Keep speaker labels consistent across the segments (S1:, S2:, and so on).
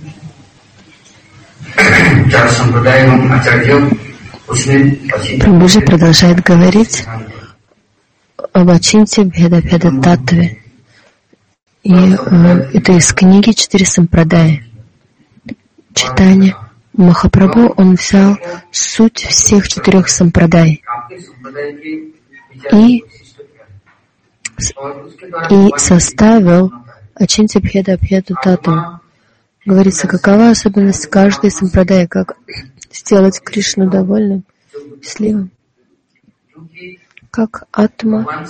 S1: Прабхуджи продолжает говорить об Ачинте Бхеда Таттве. И это из книги «Четыре сампрадаи». Читание. Махапрабху, он взял суть всех 4 сампрадай и составил Ачинте Бхеда Таттву. Говорится, какова особенность каждой сампрадаи, как сделать Кришну довольным, счастливым. Как атма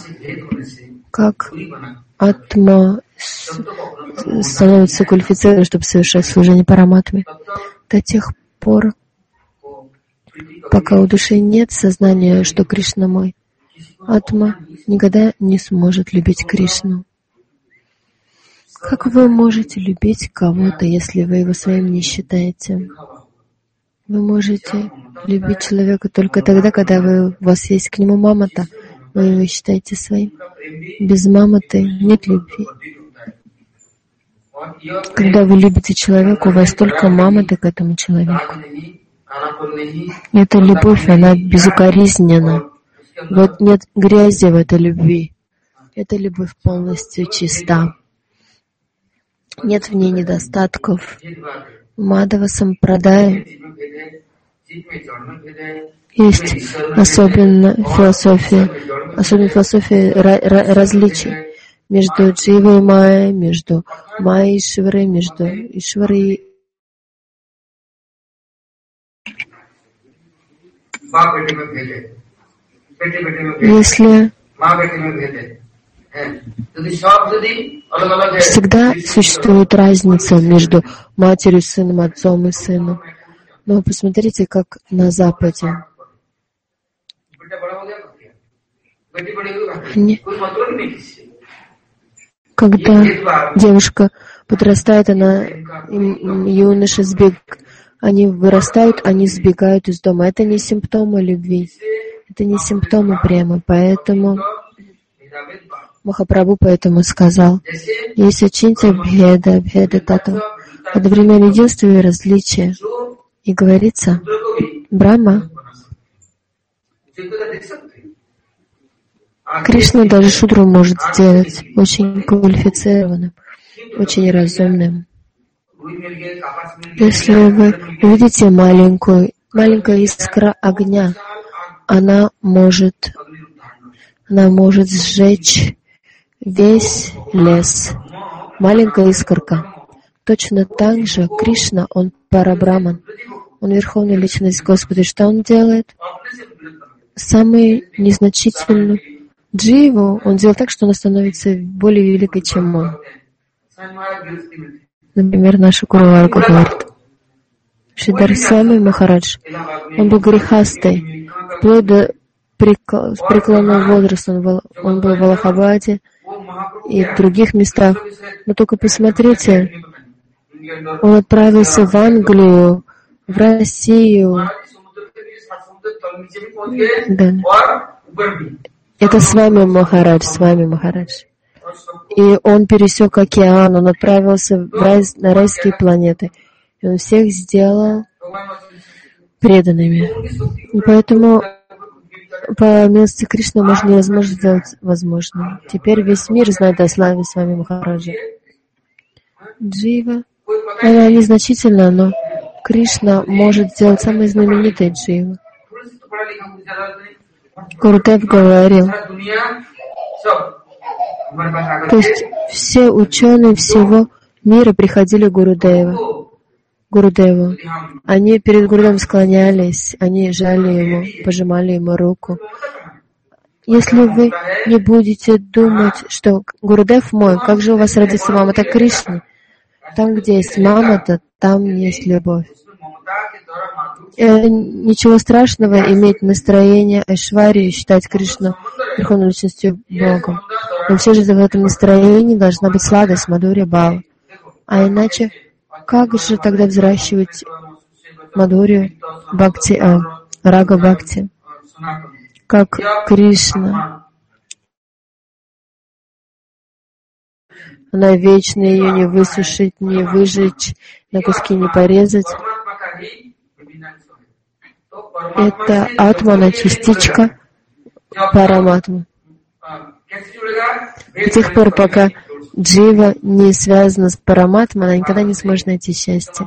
S1: становится квалифицированной, чтобы совершать служение Параматме, до тех пор, пока у души нет сознания, что Кришна мой, атма никогда не сможет любить Кришну. Как вы можете любить кого-то, если вы его своим не считаете? Вы можете любить человека только тогда, когда у вас есть к нему мамата, вы его считаете своим. Без маматы нет любви. Когда вы любите человека, у вас только мамата к этому человеку. Эта любовь, она безукоризненна. Вот нет грязи в этой любви. Эта любовь полностью чиста. Нет в ней недостатков. Мадхава Сампрадая есть особенно философия различий между Дживой и Майей, между Майей и Ишварой, между Ишварой и... Если всегда существует разница между матерью и сыном, отцом и сыном. Но посмотрите, как на Западе. Когда девушка подрастает, юноша они вырастают, они сбегают из дома. Это не симптомы любви, это не симптомы премы. Поэтому Махапрабху сказал, есть Ачинтя Бхеда Таттва, одновременно единство и различие. И говорится, Брахма, Кришна даже шудру может сделать очень квалифицированным, очень разумным. Если вы увидите маленькая искра огня, она может сжечь весь лес. Маленькая искорка. Точно так же Кришна, он Парабраман, он Верховная Личность Господа. Что он делает? Самый незначительный дживу, он делает так, что она становится более великой, чем он. Например, наша Кураварга говорит, Шридар Свами Махарадж, он был грехастой, вплоть до преклонного возраста, он был в Аллахабаде и в других местах. Но только посмотрите, он отправился в Англию, в Россию. Да. Это с вами Махарадж. И он пересек океан, он отправился на райские планеты. И он всех сделал преданными. И поэтому по милости Кришны невозможно сделать возможным. Теперь весь мир знает о славе с вами Махараджа. Джива, она незначительна, но Кришна может сделать самые знаменитые дживы. Гурудев говорил, то есть все ученые всего мира приходили к Гурудеву. Они перед Гурудевом склонялись, они жали ему, пожимали ему руку. Если вы не будете думать, что Гурудев мой, как же у вас родится мама-то Кришна? Там, где есть мама-то, там есть любовь. Ничего страшного иметь настроение Айшварии и считать Кришну Верховной Личностью Богом. Но все же в этом настроении должна быть сладость, мадхурья бхава. А иначе, как же тогда взращивать мадхурью бхакти, рага бхакти? Как Кришна Она вечная, ее не высушить, не выжечь, на куски не порезать. Это атма, она частичка параматмы. До тех пор, пока джива не связана с параматмой, она никогда не сможет найти счастье.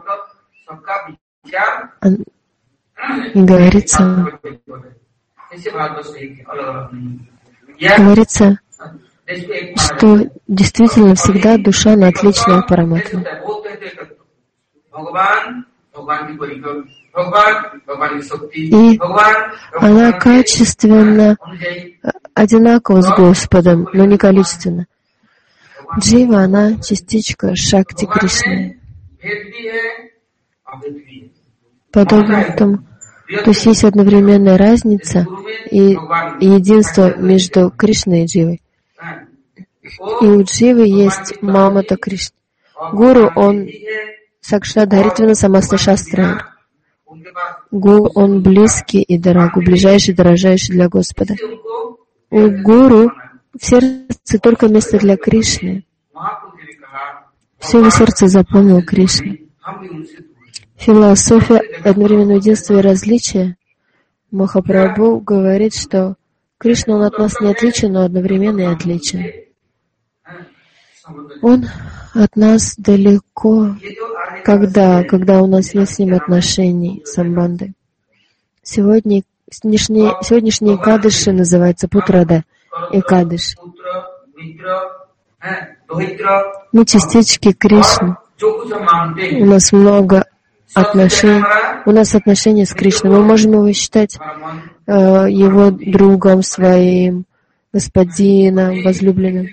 S1: И говорится, что действительно всегда душа, она отличная от параматмы. И она качественно одинакова с Господом, но не количественно. Джива, она частичка Шакти Кришны. Подобно тому, то есть одновременная разница и единство между Кришной и Дживой. И у Дживы есть Мамата Кришна. Гуру, он Сакшат Дхаритвана Самаста Шастра. Гуру, он близкий и дорогой, ближайший, дорожайший для Господа. У Гуру в сердце только место для Кришны. Все его сердце заполнил Кришна. Философия одновременного единства и различия. Махапрабху говорит, что Кришна, он от нас не отличен, но одновременно и отличен. Он от нас далеко, когда у нас нет с ним отношений, самбанды. Сегодняшние Экадыши называются Путрада Экадыш. Мы частички Кришны. У нас много отношений. У нас отношения с Кришной. Мы можем его считать его другом своим, господином, возлюбленным.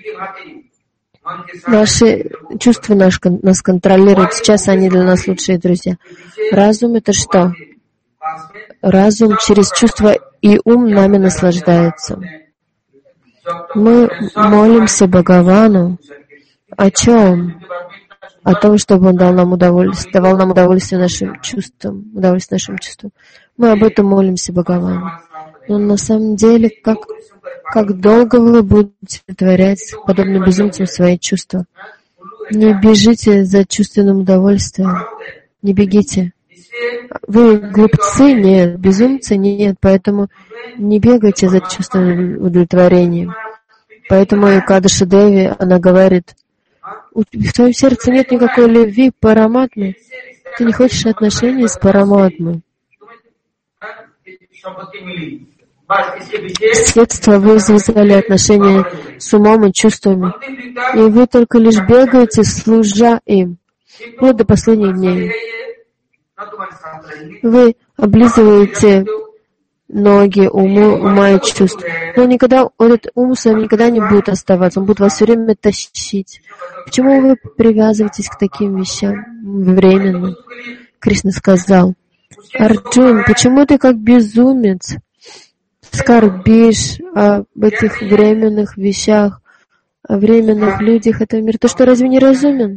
S1: Наши чувства нас контролируют. Сейчас они для нас лучшие друзья. Разум — это что? Разум через чувства и ум нами наслаждается. Мы молимся Бхагавану. О чем? О том, чтобы Он давал нам удовольствие нашим чувствам. Мы об этом молимся Бхагавану. Но на самом деле, как долго вы будете творять, подобно безумцам, свои чувства? Не бежите за чувственным удовольствием. Не бегите. Вы глупцы? Нет. Безумцы? Нет. Поэтому не бегайте за чувственным удовлетворением. Поэтому Экадаша Деви, она говорит, в твоем сердце нет никакой любви к параматме. Ты не хочешь отношений с параматмой. Средства вы завязали отношения с умом и чувствами. И вы только лишь бегаете, служа им. Вот до последних дней. Вы облизываете ноги ума и чувств. Но никогда этот ум с вами никогда не будет оставаться. Он будет вас все время тащить. Почему вы привязываетесь к таким вещам временным? Кришна сказал: Арджун, почему ты как безумец скорбишь об этих временных вещах, о временных людях этого мира? Ты что, разве не разумен?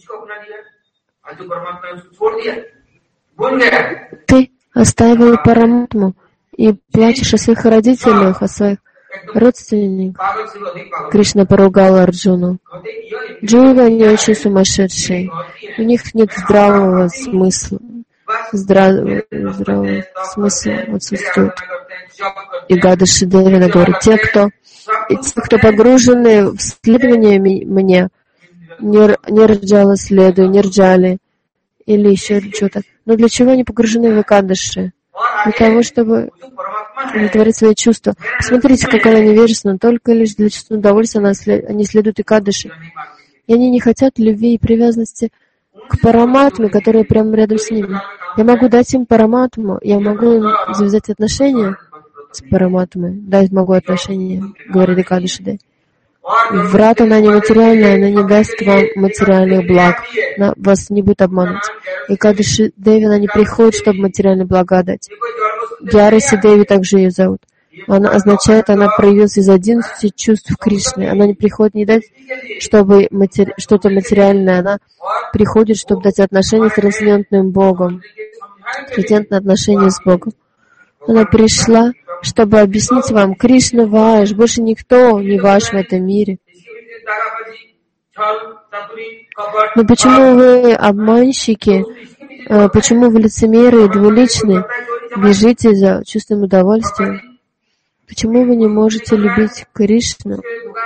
S1: Ты оставил параматму и плачешь о своих родителях, о своих родственниках. Кришна поругал Арджуну. Дживы, они очень сумасшедшие. У них нет здравого смысла. Здравый смысл отсутствует. И Гадаши Девина говорит, те, кто погружены в следование мне, не рджала следуя, не рджали, или еще что-то. Но для чего они погружены в Экадаши? Для того, чтобы удовлетворить свои чувства. Посмотрите, как она невежественна. Только лишь для чувственного удовольствия они следуют Экадаши. И они не хотят любви и привязанности к параматме, которая прямо рядом с ними. Я могу дать им параматму, я могу им завязать отношения с параматмой. Дать могу отношения, говорит Экадаши. Врат, она нематериальная, она не даст вам материальных благ. Она вас не будет обманывать. Экадаши Деви, она не приходит, чтобы материальные блага дать. Яраси Деви, также ее зовут. Она означает, она проявилась из 11 чувств Кришны. Она не приходит не дать, чтобы что-то материальное. Она приходит, чтобы дать отношения с трансцендентным Богом. Трансцендентные отношения с Богом. Она пришла, чтобы объяснить вам, Кришна ваш, больше никто не ваш в этом мире. Но почему вы обманщики, почему вы лицемеры и двуличны, бежите за чувственным удовольствием? Почему вы не можете любить Кришну?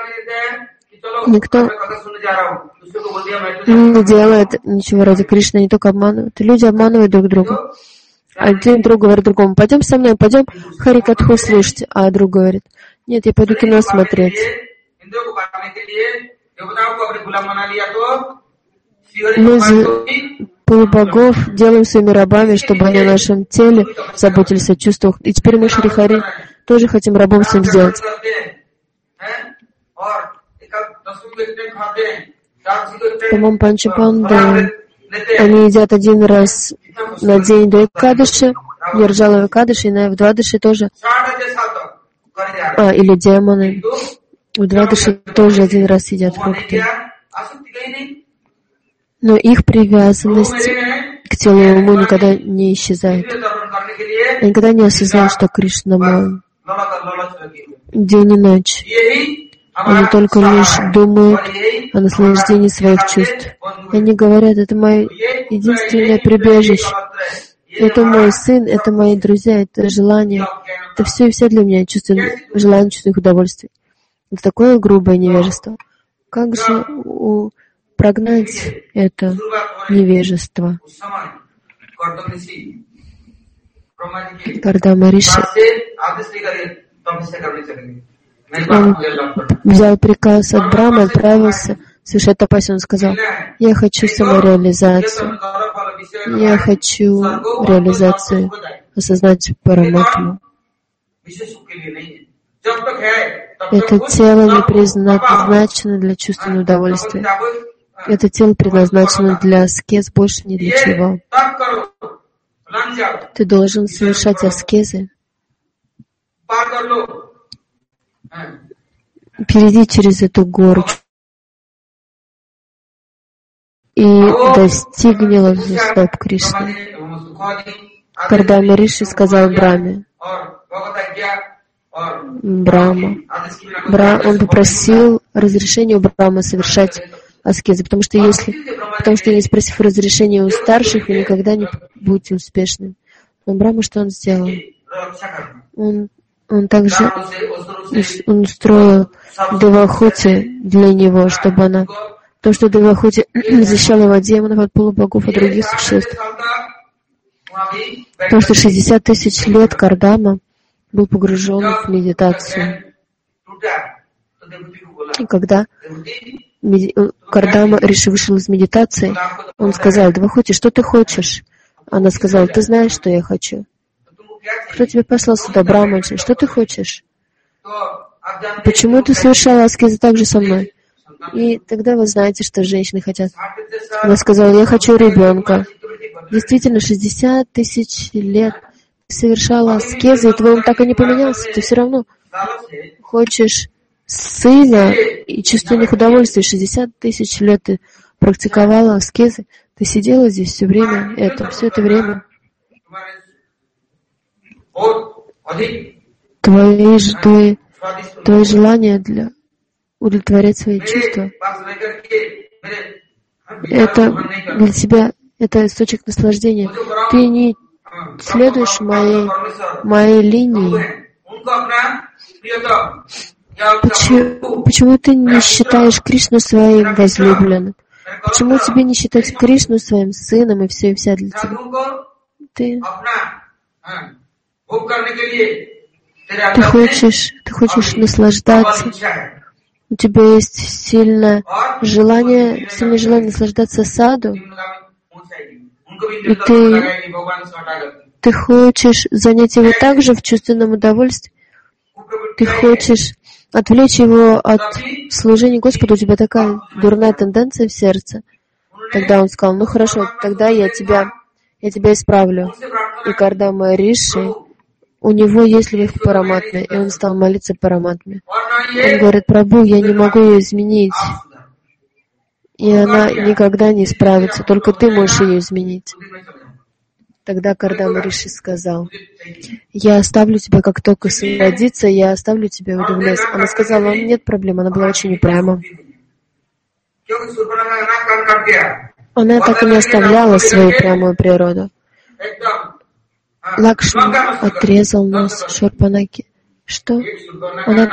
S1: Никто не делает ничего ради Кришны, они только обманывают. Люди обманывают друг друга. Один друг говорит другому: пойдем со мной, пойдем Харикатху слушать. А друг говорит: нет, я пойду кино смотреть. Мы полубогов делаем своими рабами, чтобы они о нашем теле заботились о чувствах. И теперь мы, Шри Хари, тоже хотим рабом всем сделать. По-моему, Панчапанда, они едят один раз на день до Экадыши, Нирджала Экадыши, и в Двадыши тоже. Или демоны. В Двадыши тоже один раз едят фрукты. Но их привязанность к телу и уму никогда не исчезает. Они никогда не осознают, что Кришна мой. День и ночь. Они только лишь думают о наслаждении своих чувств. Они говорят: это мое единственное прибежище. Это мой сын, это мои друзья, это желание. Это все и вся для меня желание чувственных удовольствий. Это такое грубое невежество. Как же прогнать это невежество? Кардама Риши, он взял приказ от Брахмы, отправился совершать тапасию. Он сказал: я хочу самореализацию. Я хочу реализацию, осознать Параматму. Это тело не предназначено для чувственного удовольствия. Это тело предназначено для аскез, больше ни для чего. Ты должен совершать аскезы. Перейди через эту гору и достигни лотосных Кришны. Кардама Риши сказал Брахме, он попросил разрешения у Брахмы совершать аскезы, потому что не спросив разрешения у старших, вы никогда не будете успешным. Но Брахма, что он сделал? Он также устроил Девахути для него, чтобы она... То, что Девахути защищала его от демонов, от полубогов, от других существ. Потому что 60 тысяч лет Кардама был погружен в медитацию. И когда Кардама вышел из медитации, он сказал: Девахути, что ты хочешь? Она сказала: ты знаешь, что я хочу. Кто тебя послал сюда, Брахмачи? Что ты хочешь? Почему ты совершала аскезы так же со мной? И тогда вы знаете, что женщины хотят. Она сказала: я хочу ребенка. Действительно, 60 тысяч лет ты совершала аскезы, и твой ум так и не поменялся. Ты все равно хочешь сына и чувственных удовольствий. 60 тысяч лет ты практиковала аскезы. Ты сидела здесь все это время. Твои желания для удовлетворять свои чувства, это для тебя, это источник наслаждения. Ты не следуешь моей линии. Почему ты не считаешь Кришну своим возлюбленным? Почему тебе не считать Кришну своим сыном и все и вся для тебя? Ты хочешь наслаждаться. У тебя есть сильное желание наслаждаться саду. И ты хочешь занять его также в чувственном удовольствии. Ты хочешь отвлечь его от служения Господу. У тебя такая дурная тенденция в сердце. Тогда он сказал: ну хорошо, тогда я тебя исправлю. И Кардама Риши, у него есть любовь к Параматме, и он стал молиться Параматме. Он говорит: Прабху, я не могу ее изменить, и она никогда не исправится, только ты можешь ее изменить. Тогда Кардама Риши сказал: я оставлю тебя, как только сын родится, я оставлю тебя в Удивлес. Она сказала: нет проблем, она была очень упряма. Она так и не оставляла свою прямую природу. Лакшман отрезал нос Шурпанаки. Что? Она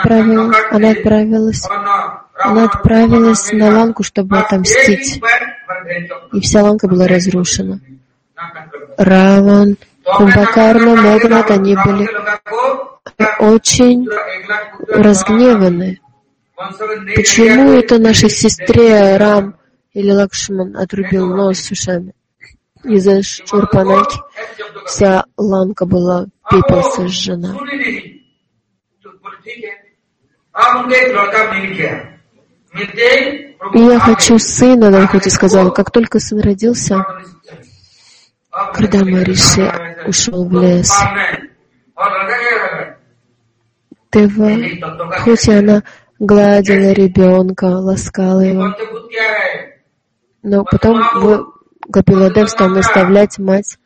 S1: отправилась на Ланку, чтобы отомстить. И вся Ланка была разрушена. Раван, Кумбакарна, Мегнат, они были очень разгневаны. Почему это нашей сестре Рам или Лакшман отрубил нос с ушами? Из-за Шурпанаки вся Ланка была в пепел сожжена. И я хочу сына, Данхути сказал. Как только сын родился, когда Махариши ушел в лес, хоть она гладила ребенка, ласкала его, но потом Капиладев стал наставлять мать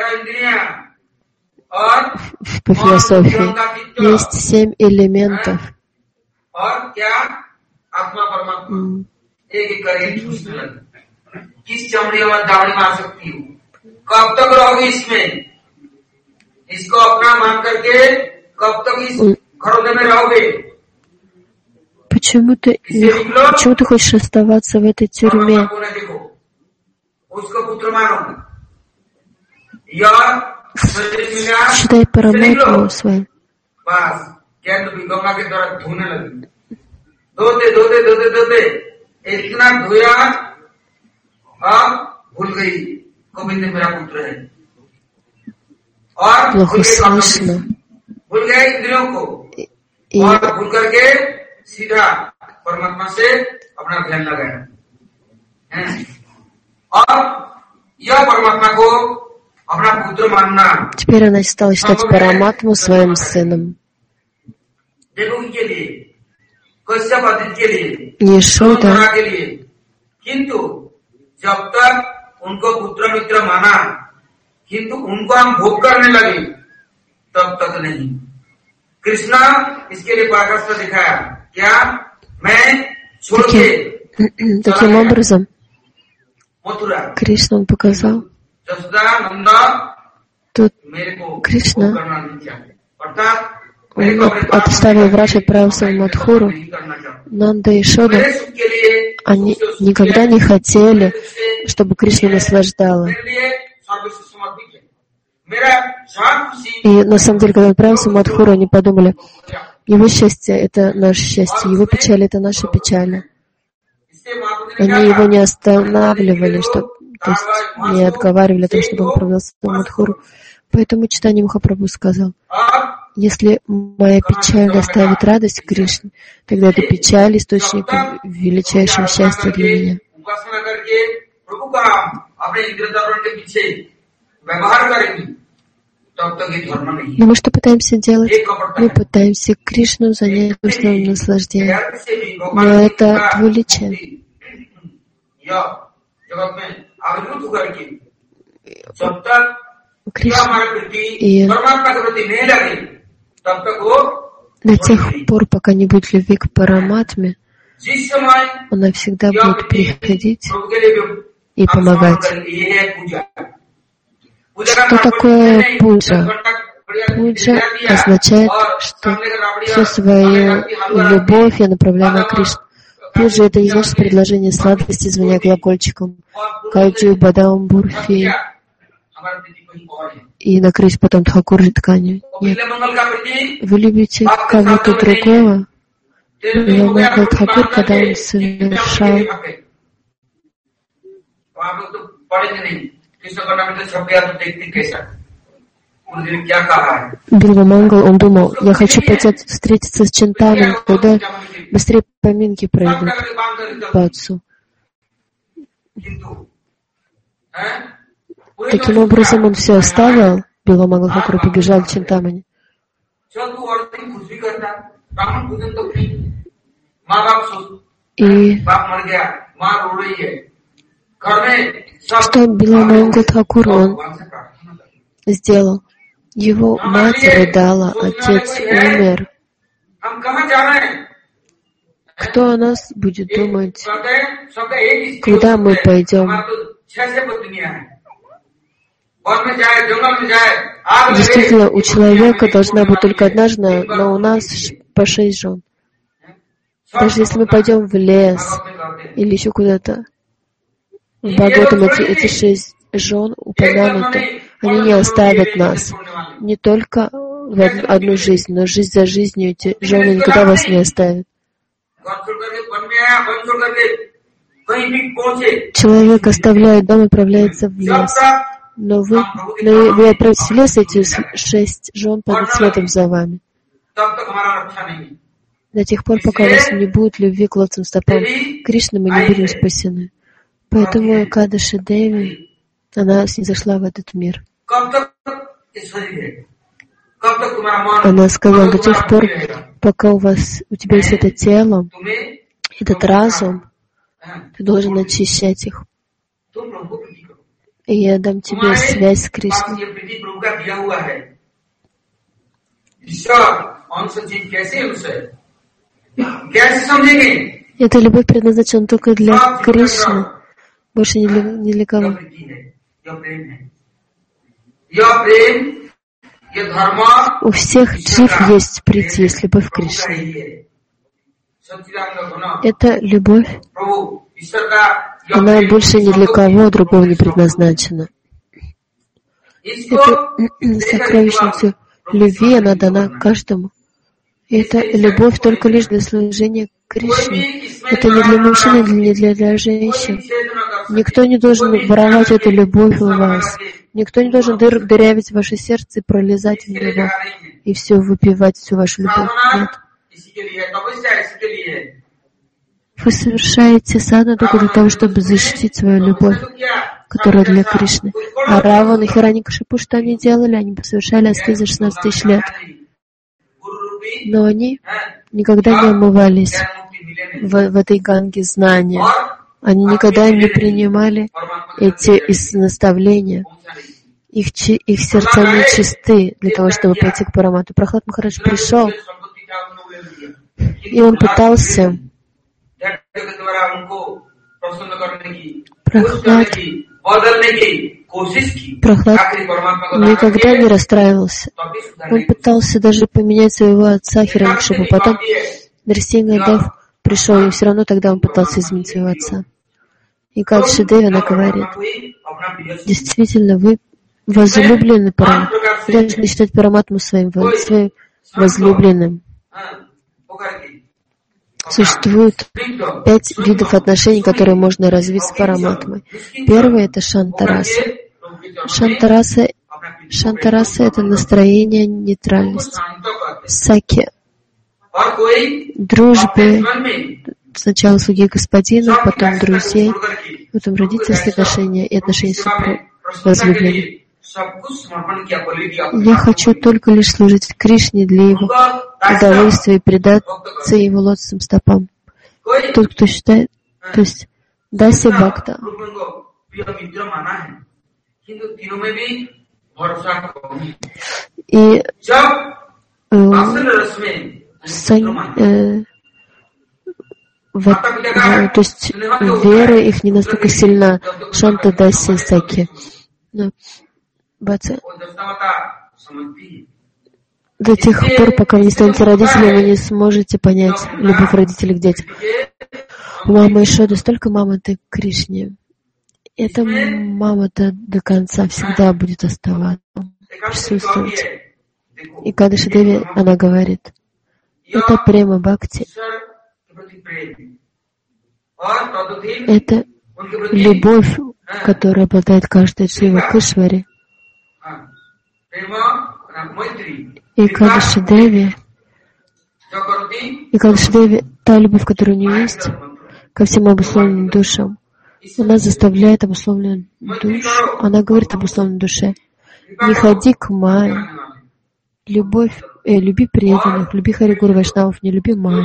S1: по философии. Есть 7 элементов. Почему ты хочешь оставаться в этой тюрьме? Считай Параматму своим. Плохо слышно. И теперь она стала считать Параматму своим сыном. Ешода таким образом Кришна он показал. Тут Кришна он отставил враж и отправился в Мадхуру. Нанда и Шода, они никогда не хотели, чтобы Кришна наслаждала. И на самом деле, когда он отправился в Мадхуру, они подумали, его счастье — это наше счастье, его печаль — это наша печаль. Они его не останавливали, то есть не отговаривали о том, чтобы он отправился в Мадхуру. Поэтому Чайтанья Махапрабху сказал, если моя печаль доставит радость Кришне, тогда эта печаль — источник величайшего счастья для меня. Но мы что пытаемся делать? Мы пытаемся Кришну занять собственным наслаждением. Но это двуличие. Кришна. И до тех пор, пока не будет любви к Параматме, она всегда будет приходить и помогать. Что такое пуджа? Пуджа означает, что всю свою любовь я направляю на Кришну. Пуджа — это не значит предложение сладости, звоня колокольчиком, каджу, бадам, бурфи, и накрыть потом тхакур тканью. Нет. Вы любите кого-то другого? Мангал Тхакур, когда он совершал Билва-мангал, он думал, я хочу пойти встретиться с Чинтамой, когда быстрее поминки пройдут по отцу. Таким образом, он все оставил, Билва-мангал Тхакур побежал к Чинтамане. И что Билва-мангал Тхакур он сделал? Его мать рыдала, отец умер. Кто о нас будет думать, куда мы пойдем? Действительно, у человека должна быть только одна жена, но у нас по 6 жен. Даже если мы пойдем в лес или еще куда-то, в Бхагаватам эти 6 жен упомянуты, они не оставят нас. Не только в одну жизнь, но жизнь за жизнью эти жены никогда вас не оставят. Человек оставляет дом и отправляется в лес. Но вы отправитесь в лес, эти 6 жен пойдут следом за вами. До тех пор, пока у вас не будет любви к лотосным стопам Кришны, мы не будем спасены. Поэтому Экадаши Деви, она снизошла в этот мир. Она сказала, до тех пор, пока у тебя есть это тело, этот разум, ты должен очищать их. И я дам тебе связь с Кришной. Эта любовь предназначена только для Кришны, больше ни для кого. У всех джив есть прийти, есть любовь к Кришне. Эта любовь, она больше ни для кого другого не предназначена. Эта сокровищница любви, она дана каждому. И это любовь только лишь для служения Кришне. Это не для мужчин, не для женщин. Никто не должен воровать эту любовь у вас. Никто не должен дырявить ваше сердце и пролезать в него, и все выпивать, всю вашу любовь. Нет. Вы совершаете садхану только для того, чтобы защитить свою любовь, которая для Кришны. А Раван и Хираньякашипу, что они делали? Они совершали аскезы 16 тысяч лет. Но они никогда не омывались в этой ганге знания. Они никогда не принимали эти наставления. Их сердца не чисты для того, чтобы пойти к Парамату. Прахлад Махарадж пришел, и он пытался... Прахлад никогда не расстраивался. Он пытался даже поменять своего отца Хираньякашипу. Потом Нрсингхадев пришел, и все равно тогда он пытался изменить своего отца. И Экадаши Деви, она говорит, действительно, вы возлюблены Параматму. Вы должны считать Параматму своим возлюбленным. Существует 5 видов отношений, которые можно развить с Параматмой. Первый — это шантараса. Шантараса — это настроение, нейтральность. Саки — дружбы, сначала слуги господина, потом друзей, потом родительские отношения и отношения с возлюбленным. Я хочу только лишь служить Кришне для его удовольствия и предаться его лотосным стопам. Тот, кто считает, то есть Даси Бхакта. И то есть вера их не настолько сильна, Шанта Даси Саки. До тех пор, пока вы не станете родителями, вы не сможете понять любовь родителей к детям. У мамы Ишоды столько мамы-то к Кришне. Эта мама-то до конца всегда будет оставаться, присутствовать. И Экадаши Деви, она говорит, это према бхакти. Это любовь, которая обладает каждой Джива к Ишваре. И Экадаши Деви, та любовь, которая у нее есть ко всем обусловленным душам, она заставляет обусловленную душу, она говорит об обусловленной душе, не ходи к Майе, люби преданных, люби Хари Гуру Вайшнавов, не люби Майю.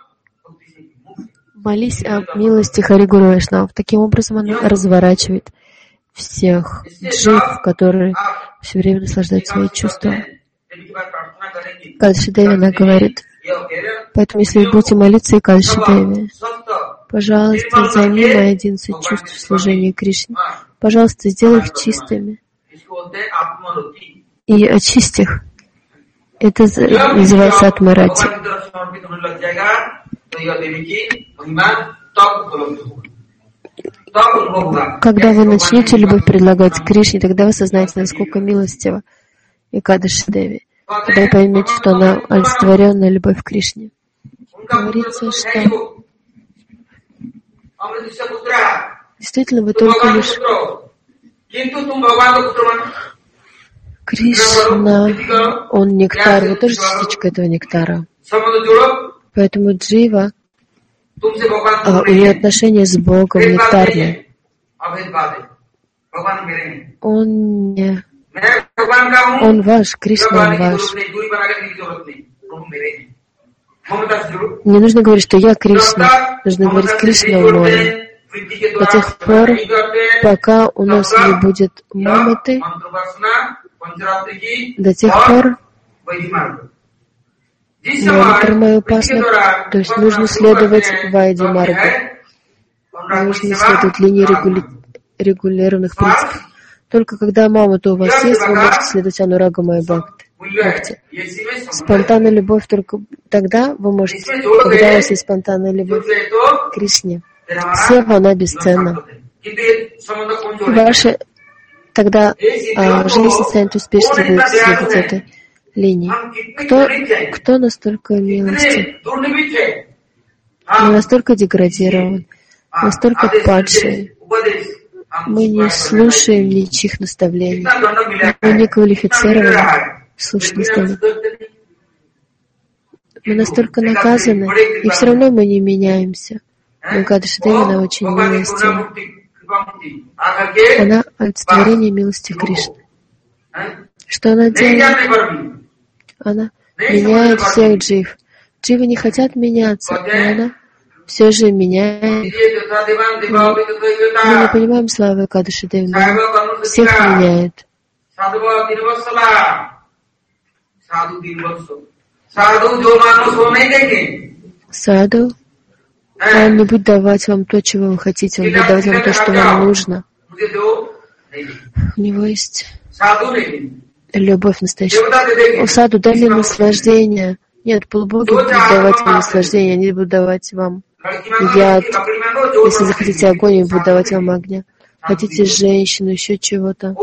S1: Молись о милости Хари Гуру Вайшнавов. Таким образом она разворачивает всех джив, которые все время наслаждают свои чувства. Экадаши Деви, она говорит, Поэтому, если вы будете молиться Экадаши Деви, пожалуйста, займи мои 11 чувств в служении Кришне. Пожалуйста, сделай их чистыми и очисти их. Это называется Атмарати. Когда вы начнете любовь предлагать Кришне, тогда вы осознаете, насколько милостива Экадаши Деви. Тогда вы поймете, что она олицетворенная любовь к Кришне. Говорится, что действительно вы только лишь Кришна, он нектар, вы тоже частичка этого нектара. Поэтому джива, у нее отношения с Богом нектарные. Он не... Он ваш, Кришна, он ваш. Не нужно говорить, что я Кришна. Нужно говорить, Кришна мой. До тех пор, пока у нас не будет маматы, до тех пор мой опасно. То есть нужно следовать Вайди Маргу. Нужно следовать линии регулярных принципов. Только когда мамата у вас есть, вы можете следовать Анурага Майя Бхакти. Спонтанная любовь только тогда вы можете, когда у вас есть спонтанная любовь к Кришне. Сева, она бесценна. Ваши тогда жизнь станет успешной, будет следовать этой линии. Кто настолько милостив? Мы настолько деградирован, настолько падшие. Мы не слушаем ничьих наставлений. Мы не квалифицированы слушать наставления. Мы настолько наказаны, и все равно мы не меняемся. Но Экадаши Деви, она очень милостива. Она олицетворение милости Кришны. Что она делает? Она меняет всех джив. Дживы не хотят меняться, но она все же меняет. Мы не понимаем славы Экадаши Деви, но она всех меняет. Саду, он не будет давать вам то, чего вы хотите, он будет давать вам то, что вам нужно. У него есть любовь настоящая. У саду дай мне наслаждение. Нет, полубоги будут давать вам наслаждение, они будут давать вам яд. Если захотите огонь, они будут давать вам огня. Хотите женщину, еще чего-то.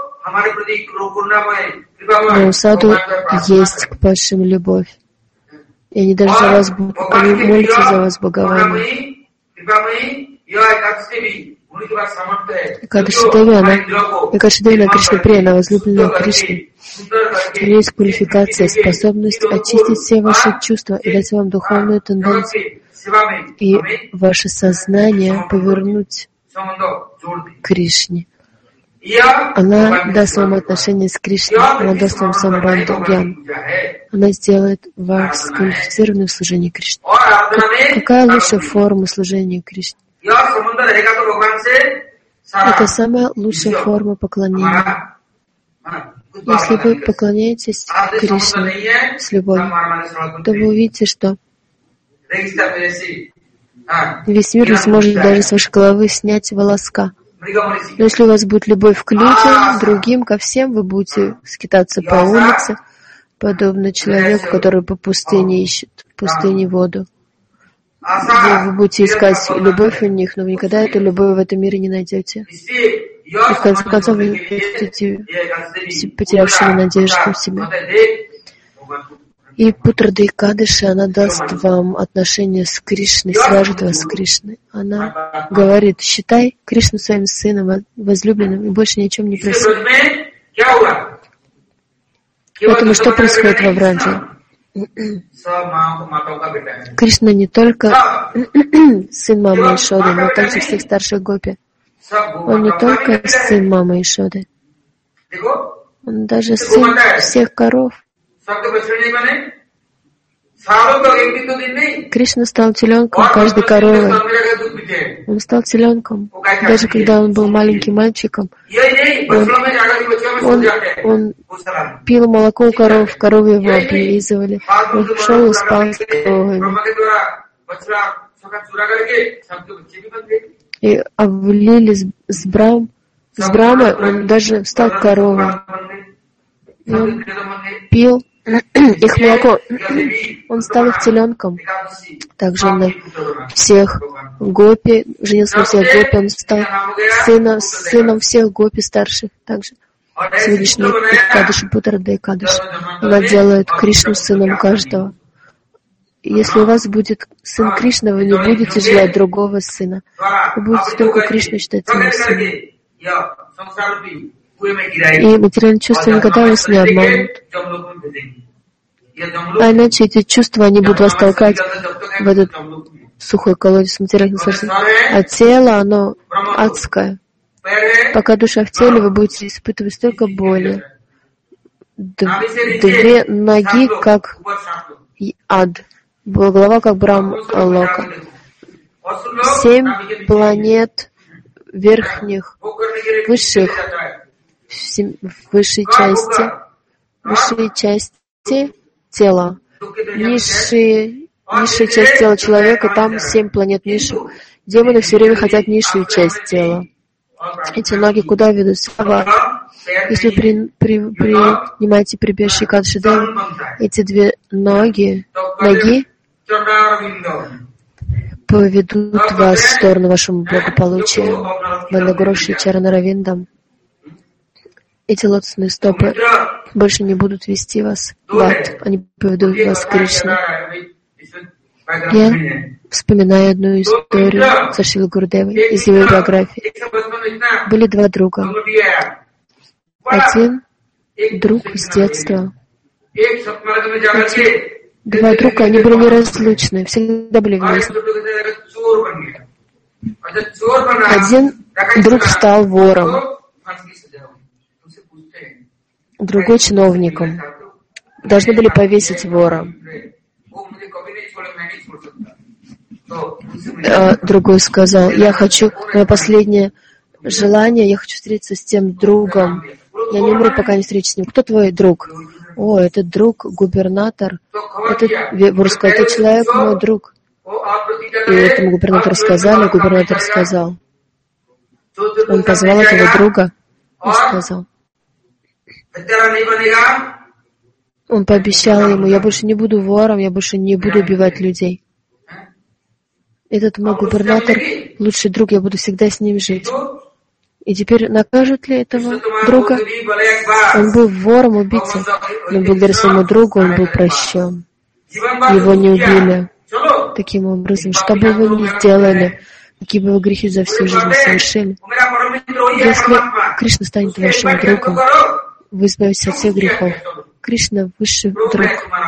S1: Но у саду есть к падшим любовь. И они даже за вас, они молятся за вас Бхагавану. Экадаши Деви, она Кришна Прия, она возлюбленная Кришны. У нее есть квалификация, способность очистить все ваши чувства и дать вам духовную тенденцию. И ваше сознание повернуть к Кришне. Она даст вам отношения с Кришной, она даст вам самбанду гьян. Она сделает вас квалифицированным в служении Кришне. Какая лучшая форма служения Кришне? Это самая лучшая форма поклонения. Если вы поклоняетесь Кришне с любовью, то вы увидите, что весь мир не сможет даже с вашей головы снять волоска. Но если у вас будет любовь к людям, другим, ко всем, вы будете скитаться по улице, подобно человеку, который по пустыне ищет, в пустыне воду. Вы будете искать любовь у них, но вы никогда эту любовь в этом мире не найдете. И в конце концов вы будете потерявшими надежду в себе. И Путрада Экадаши, она даст вам отношения с Кришной, свяжет вас с Кришной. Она говорит, считай Кришну своим сыном, возлюбленным, и больше ни о чем не проси. Поэтому что происходит во Враджа? Кришна не только сын мамы Ишоды, но также всех старших гопи. Он не только сын мамы Ишоды, он даже сын всех коров. Кришна стал теленком каждой коровы. Он стал теленком, даже когда он был маленьким мальчиком. Он пил молоко у коров, коровы его облизывали. Он шел и спал с коровами. И облили с брамы, он даже стал коровой. И он пил их молоко. Он стал их теленком. Также он на всех гопи, женился на всех гопи, он стал сыном всех гопи старших. Также сегодняшний Экадаши, Путарада Экадаши, она делает Кришну сыном каждого. Если у вас будет сын Кришна, вы не будете желать другого сына. Вы будете только Кришну считать своим сыном. И материальные чувства никогда вас не обманут. А иначе эти чувства, они будут вас толкать в этот сухой колодец материальных наслаждений. А тело, оно адское. Пока душа в теле, вы будете испытывать столько боли. Две ноги, как ад. Голова, как Брахма-лока. 7 планет верхних, высших, в высшей части тела. Низшая часть тела человека, там 7 планет низших. Демоны все время хотят низшую часть тела. Эти ноги куда ведут? Если принимаете прибежище Экадаши Деви, эти 2 ноги поведут вас в сторону вашему благополучию. Ванагуроши Чаранаравиндам. Эти лотосные стопы больше не будут вести вас в ад. Они поведут вас к Кришне. Я вспоминаю одну историю со Шрилой Гурудевой из его биографии. Были 2 друга. Один друг с детства. Эти 2 друга, они были неразлучны, всегда были вместе. Один друг стал вором, другой чиновником. Должны были повесить вора. Другой сказал: мое последнее желание, я хочу встретиться с тем другом. Я не умру, пока не встречусь с ним. Кто твой друг? О, этот друг, губернатор. Вор сказал: этот человек мой друг. И этому губернатору сказали, и губернатор сказал. Он позвал этого друга и сказал. Он пообещал ему: я больше не буду вором, я больше не буду убивать людей. Этот мой губернатор, лучший друг, я буду всегда с ним жить. И теперь накажут ли этого друга? Он был вором, убийцей, но благодаря своему другу он был прощен. Его не убили. Таким образом, что бы вы ни сделали, какие бы вы грехи за всю жизнь совершили, если Кришна станет вашим другом, вы избавитесь от всех грехов. Кришна — высший друг.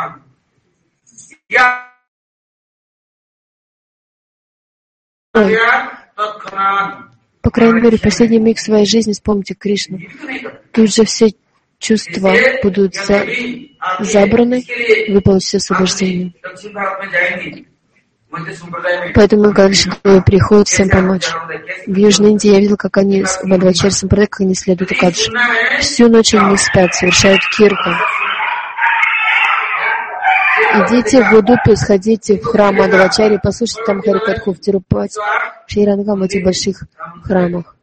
S1: По крайней мере, в последний миг своей жизни вспомните Кришну. Тут же все чувства будут забраны, вы получите освобождение. Поэтому, когда приходят всем помочь. В Южной Индии я видел, как они в Мадхвачарья Сампрадай, как они следуют Экадаши. Всю ночь они не спят, совершают киртан. Идите в Удупи, сходите в храм Мадхвачарьи, послушайте там Харикатху в Тирупати, Шрирангам, в этих больших храмах.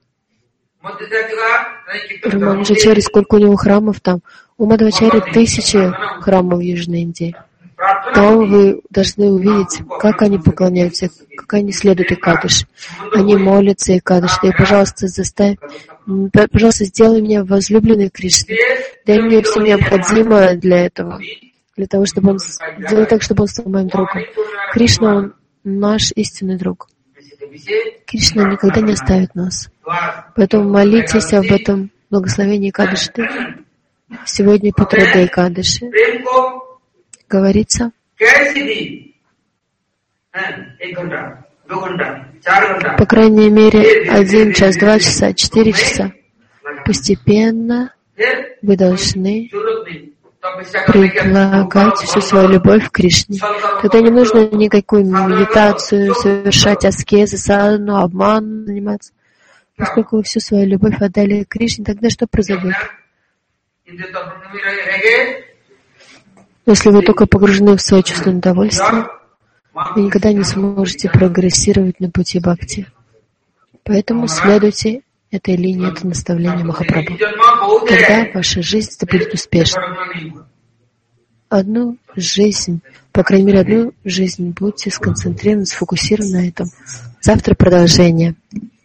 S1: Рамануджачарьи, сколько у него храмов там? У Мадхвачарьи 1000 храмов в Южной Индии. Там вы должны увидеть, как они поклоняются, как они следуют Экадаши. Они молятся Экадаши. И, пожалуйста, сделай меня возлюбленной Кришной. Дай мне все необходимое для этого. Для того, чтобы он сделал так, чтобы он стал моим другом. Кришна, он наш истинный друг. Кришна никогда не оставит нас. Поэтому молитесь об этом благословении Экадаши. Сегодня Путарада Экадаши. Говорится, по крайней мере, 1 час, 2 часа, 4 часа. Постепенно вы должны предлагать всю свою любовь к Кришне. Тогда не нужно никакую медитацию совершать, аскезы, садхану, обман заниматься. Поскольку вы всю свою любовь отдали Кришне, тогда что произойдет? Если вы только погружены в свое чувство удовольствия, вы никогда не сможете прогрессировать на пути бхакти. Поэтому следуйте этой линии, это наставление Махапрабху. Тогда ваша жизнь будет успешной. Одну жизнь, по крайней мере, одну жизнь будьте сконцентрированы, сфокусированы на этом. Завтра продолжение.